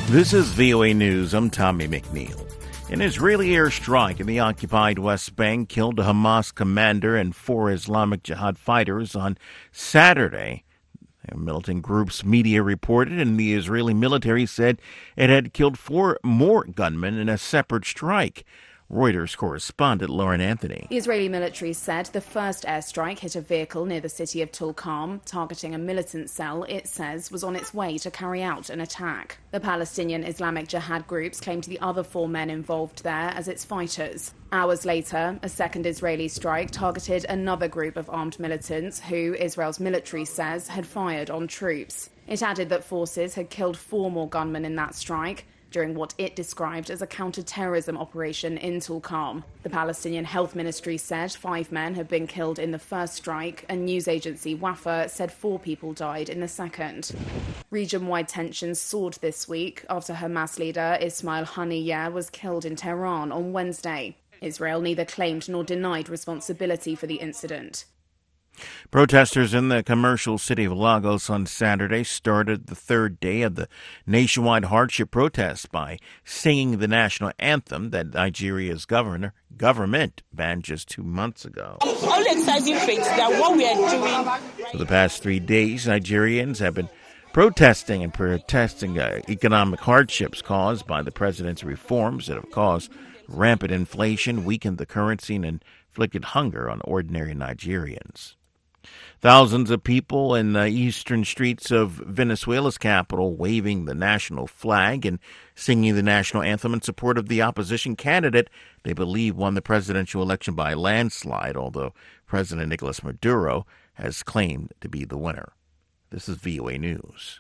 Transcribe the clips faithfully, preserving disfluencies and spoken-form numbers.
This is V O A News. I'm Tommy McNeil. An Israeli airstrike in the occupied West Bank killed a Hamas commander and four Islamic Jihad fighters on Saturday. The militant group's media reported, and the Israeli military said it had killed four more gunmen in a separate strike. Reuters correspondent Lauren Anthony. The Israeli military said the first airstrike hit a vehicle near the city of Tulkarm, targeting a militant cell it says was on its way to carry out an attack. The Palestinian Islamic Jihad groups claimed the other four men involved there as its fighters. Hours later, a second Israeli strike targeted another group of armed militants who Israel's military says had fired on troops. It added that forces had killed four more gunmen in that strike during what it described as a counter-terrorism operation in Tulkarm. The Palestinian Health Ministry said five men had been killed in the first strike, and news agency Wafa said four people died in the second. Region-wide tensions soared this week after Hamas leader Ismail Haniyeh was killed in Tehran on Wednesday. Israel neither claimed nor denied responsibility for the incident. Protesters in the commercial city of Lagos on Saturday started the third day of the nationwide hardship protest by singing the national anthem that Nigeria's governor government banned just two months ago. All exciting things that what we are doing. For the past three days, Nigerians have been protesting and protesting uh, economic hardships caused by the president's reforms that have caused rampant inflation, weakened the currency, and inflicted hunger on ordinary Nigerians. Thousands of people in the eastern streets of Venezuela's capital waving the national flag and singing the national anthem in support of the opposition candidate they believe won the presidential election by a landslide, although President Nicolas Maduro has claimed to be the winner. This is V O A News.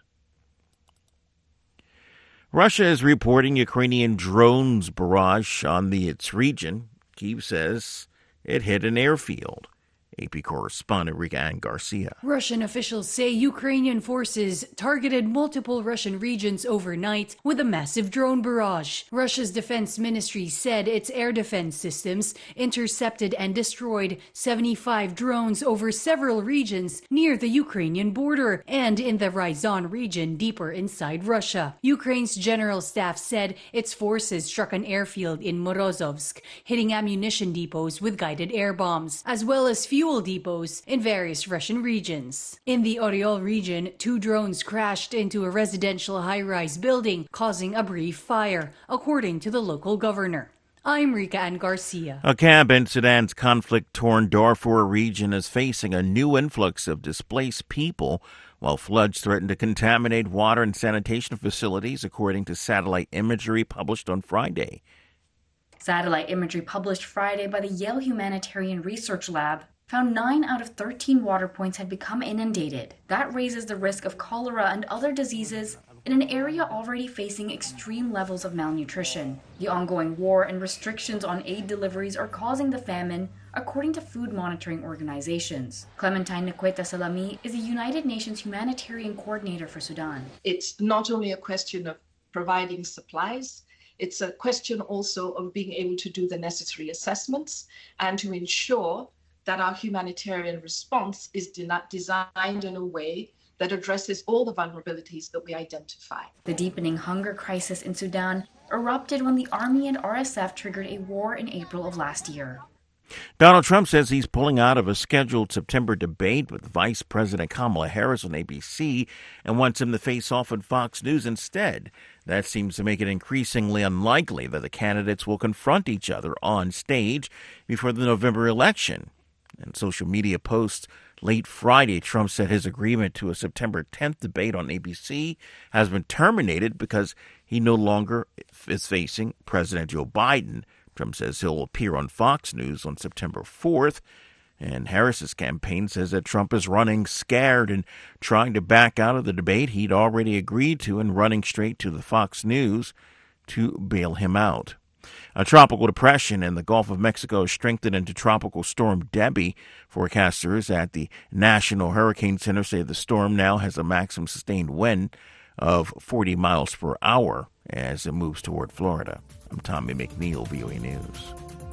Russia is reporting Ukrainian drones barrage on the, its region. Kyiv says it hit an airfield. A P correspondent Rika Ann Garcia. Russian officials say Ukrainian forces targeted multiple Russian regions overnight with a massive drone barrage. Russia's defense ministry said its air defense systems intercepted and destroyed seventy-five drones over several regions near the Ukrainian border and in the Ryazan region deeper inside Russia. Ukraine's general staff said its forces struck an airfield in Morozovsk, hitting ammunition depots with guided air bombs, as well as fuel depots in various Russian regions. In the Oryol region, two drones crashed into a residential high-rise building, causing a brief fire, according to the local governor. I'm Rika Ann Garcia. A camp in Sudan's conflict-torn Darfur region is facing a new influx of displaced people, while floods threaten to contaminate water and sanitation facilities, according to satellite imagery published on Friday. Satellite imagery published Friday by the Yale Humanitarian Research Lab found nine out of thirteen water points had become inundated. That raises the risk of cholera and other diseases in an area already facing extreme levels of malnutrition. The ongoing war and restrictions on aid deliveries are causing the famine, according to food monitoring organizations. Clementine Nkweta Salami is a United Nations humanitarian coordinator for Sudan. It's not only a question of providing supplies, it's a question also of being able to do the necessary assessments and to ensure that our humanitarian response is de- designed in a way that addresses all the vulnerabilities that we identify. The deepening hunger crisis in Sudan erupted when the army and R S F triggered a war in April of last year. Donald Trump says he's pulling out of a scheduled September debate with Vice President Kamala Harris on A B C and wants him to face off on Fox News instead. That seems to make it increasingly unlikely that the candidates will confront each other on stage before the November election. In social media posts late Friday, Trump said his agreement to a September tenth debate on A B C has been terminated because he no longer is facing President Joe Biden. Trump says he'll appear on Fox News on September fourth. And Harris's campaign says that Trump is running scared and trying to back out of the debate he'd already agreed to and running straight to the Fox News to bail him out. A tropical depression in the Gulf of Mexico strengthened into Tropical Storm Debbie. Forecasters at the National Hurricane Center say the storm now has a maximum sustained wind of forty miles per hour as it moves toward Florida. I'm Tommy McNeil, V O A News.